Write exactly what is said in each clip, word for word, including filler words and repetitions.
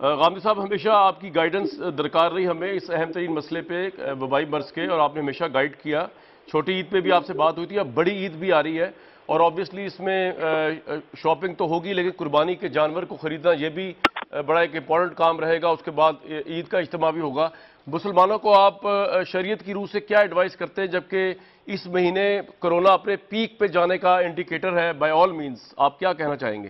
غامدی صاحب، ہمیشہ آپ کی گائیڈنس درکار رہی ہمیں اس اہم ترین مسئلے پہ وبائی مرض کے، اور آپ نے ہمیشہ گائیڈ کیا. چھوٹی عید پہ بھی آپ سے بات ہوئی تھی، اب بڑی عید بھی آ رہی ہے اور آبویسلی اس میں شاپنگ تو ہوگی، لیکن قربانی کے جانور کو خریدنا یہ بھی بڑا ایک امپورٹنٹ کام رہے گا. اس کے بعد عید کا اجتماع بھی ہوگا. مسلمانوں کو آپ شریعت کی روح سے کیا ایڈوائز کرتے ہیں، جبکہ اس مہینے کرونا اپنے پیک پہ جانے کا انڈیکیٹر ہے؟ بائی آل مینز آپ کیا کہنا چاہیں گے؟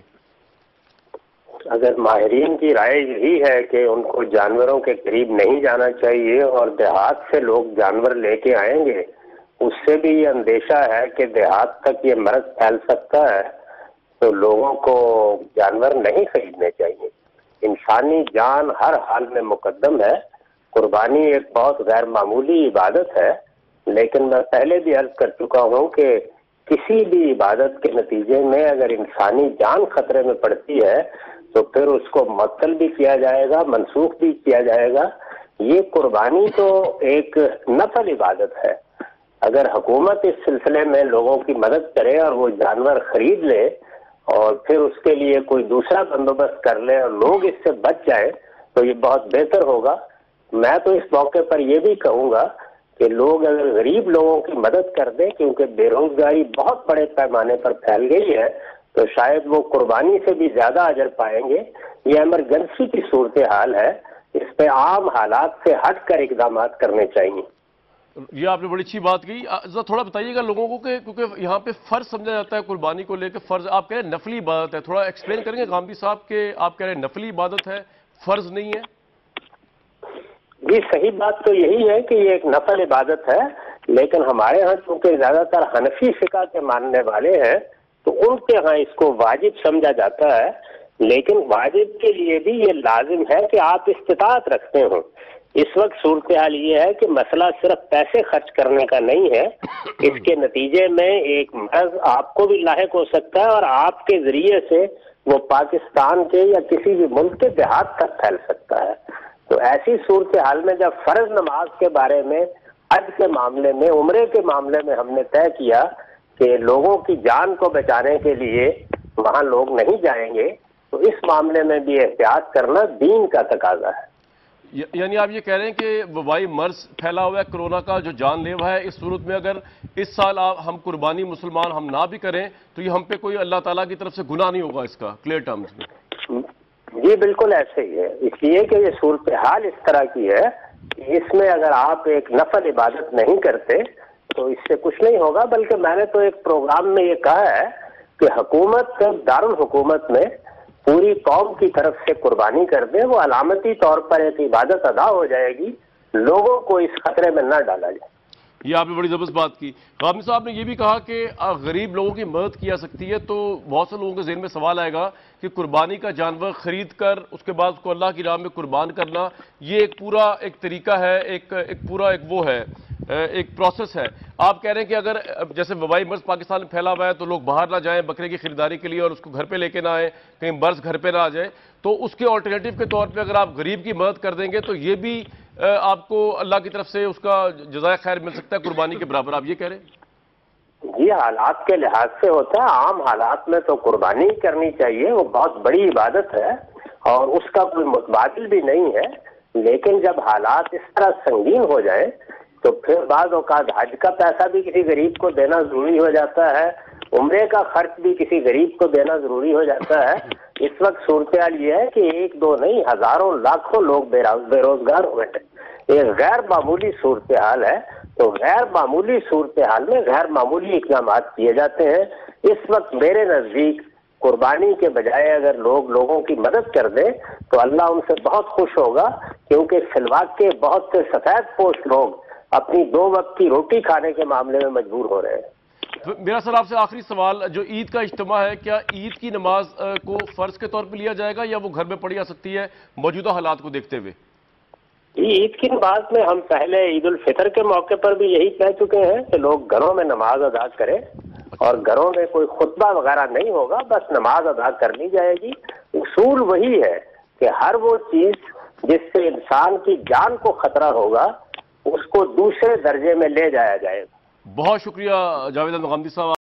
اگر ماہرین کی رائے یہی ہے کہ ان کو جانوروں کے قریب نہیں جانا چاہیے اور دیہات سے لوگ جانور لے کے آئیں گے، اس سے بھی یہ اندیشہ ہے کہ دیہات تک یہ مرض پھیل سکتا ہے، تو لوگوں کو جانور نہیں خریدنے چاہیے. انسانی جان ہر حال میں مقدم ہے. قربانی ایک بہت غیر معمولی عبادت ہے، لیکن میں پہلے بھی عرض کر چکا ہوں کہ کسی بھی عبادت کے نتیجے میں اگر انسانی جان خطرے میں پڑتی ہے تو پھر اس کو معطل بھی کیا جائے گا، منسوخ بھی کیا جائے گا. یہ قربانی تو ایک نفل عبادت ہے. اگر حکومت اس سلسلے میں لوگوں کی مدد کرے اور وہ جانور خرید لے اور پھر اس کے لیے کوئی دوسرا بندوبست کر لے اور لوگ اس سے بچ جائیں تو یہ بہت بہتر ہوگا. میں تو اس موقع پر یہ بھی کہوں گا کہ لوگ اگر غریب لوگوں کی مدد کر دیں، کیونکہ بے روزگاری بہت بڑے پیمانے پر پھیل گئی ہے، تو شاید وہ قربانی سے بھی زیادہ اجر پائیں گے. یہ ایمرجنسی کی صورتحال ہے، اس پہ عام حالات سے ہٹ کر اقدامات کرنے چاہیے. یہ آپ نے بڑی اچھی بات کی. ذرا تھوڑا بتائیے گا لوگوں کو کہ کیونکہ یہاں پہ فرض سمجھا جاتا ہے قربانی کو لے کے. فرض آپ کہہ رہے ہیں نفلی عبادت ہے، تھوڑا ایکسپلین کریں گے غامدی صاحب کہ آپ کہہ رہے ہیں نفلی عبادت ہے، فرض نہیں ہے؟ جی صحیح بات تو یہی ہے کہ یہ ایک نفل عبادت ہے، لیکن ہمارے ہاں چونکہ زیادہ تر حنفی فقہ کے ماننے والے ہیں تو ان کے ہاں اس کو واجب سمجھا جاتا ہے. لیکن واجب کے لیے بھی یہ لازم ہے کہ آپ استطاعت رکھتے ہوں. اس وقت صورتحال یہ ہے کہ مسئلہ صرف پیسے خرچ کرنے کا نہیں ہے. اس کے نتیجے میں ایک مرض آپ کو بھی لاحق ہو سکتا ہے اور آپ کے ذریعے سے وہ پاکستان کے یا کسی بھی ملک کے دیہات تک پھیل سکتا ہے. تو ایسی صورتحال میں جب فرض نماز کے بارے میں، حج کے معاملے میں، عمرے کے معاملے میں ہم نے طے کیا کہ لوگوں کی جان کو بچانے کے لیے وہاں لوگ نہیں جائیں گے، تو اس معاملے میں بھی احتیاط کرنا دین کا تقاضا ہے. یعنی آپ یہ کہہ رہے ہیں کہ وبائی مرض پھیلا ہوا ہے کرونا کا جو جان لیوا ہے، اس صورت میں اگر اس سال ہم قربانی مسلمان ہم نہ بھی کریں تو یہ ہم پہ کوئی اللہ تعالیٰ کی طرف سے گناہ نہیں ہوگا؟ اس کا کلیئر ٹرمز میں. جی بالکل ایسے ہی ہے. اس لیے کہ یہ صورتحال اس طرح کی ہے کہ اس میں اگر آپ ایک نفل عبادت نہیں کرتے تو اس سے کچھ نہیں ہوگا. بلکہ میں نے تو ایک پروگرام میں یہ کہا ہے کہ حکومت دارالحکومت میں پوری قوم کی طرف سے قربانی کر دے، وہ علامتی طور پر ایک عبادت ادا ہو جائے گی، لوگوں کو اس خطرے میں نہ ڈالا جائے. یہ آپ نے بڑی زبردست بات کی. غامدی صاحب نے یہ بھی کہا کہ غریب لوگوں کی مدد کی جا سکتی ہے، تو بہت سے لوگوں کے ذہن میں سوال آئے گا کہ قربانی کا جانور خرید کر اس کے بعد اس کو اللہ کی راہ میں قربان کرنا، یہ ایک پورا ایک طریقہ ہے، ایک ایک پورا ایک وہ ہے، ایک پروسیس ہے. آپ کہہ رہے ہیں کہ اگر جیسے وبائی مرض پاکستان میں پھیلا ہوا ہے تو لوگ باہر نہ جائیں بکرے کی خریداری کے لیے اور اس کو گھر پہ لے کے نہ آئیں، کہیں مرض گھر پہ نہ آ جائے، تو اس کے آلٹرنیٹیو کے طور پہ اگر آپ غریب کی مدد کر دیں گے تو یہ بھی آپ کو اللہ کی طرف سے اس کا جزائے خیر مل سکتا ہے قربانی کے برابر. آپ یہ کہہ رہے ہیں؟ جی حالات کے لحاظ سے ہوتا ہے. عام حالات میں تو قربانی کرنی چاہیے، وہ بہت بڑی عبادت ہے اور اس کا کوئی متبادل بھی نہیں ہے. لیکن جب حالات اس طرح سنگین ہو جائیں تو پھر بعض اوقات حج کا پیسہ بھی کسی غریب کو دینا ضروری ہو جاتا ہے، عمرے کا خرچ بھی کسی غریب کو دینا ضروری ہو جاتا ہے. اس وقت صورتحال یہ ہے کہ ایک دو نہیں، ہزاروں لاکھوں لوگ بے روزگار ہوئے ہیں. یہ غیر معمولی صورتحال ہے. تو غیر معمولی صورتحال میں غیر معمولی اقدامات کیے جاتے ہیں. اس وقت میرے نزدیک قربانی کے بجائے اگر لوگ لوگوں کی مدد کر دیں تو اللہ ان سے بہت خوش ہوگا، کیونکہ فی الواقع کے بہت سے سفید پوش لوگ اپنی دو وقت کی روٹی کھانے کے معاملے میں مجبور ہو رہے ہیں. میرا سر آپ سے آخری سوال، جو عید کا اجتماع ہے، کیا عید کی نماز کو فرض کے طور پہ لیا جائے گا یا وہ گھر میں پڑھی جا سکتی ہے موجودہ حالات کو دیکھتے ہوئے؟ عید کی نماز میں ہم پہلے عید الفطر کے موقع پر بھی یہی کہہ چکے ہیں کہ لوگ گھروں میں نماز ادا کریں اور گھروں میں کوئی خطبہ وغیرہ نہیں ہوگا، بس نماز ادا کرنی جائے گی. اصول وہی ہے کہ ہر وہ چیز جس سے انسان کی جان کو خطرہ ہوگا اس کو دوسرے درجے میں لے جایا جائے گا. بہت شکریہ جاوید احمد غامدی صاحب.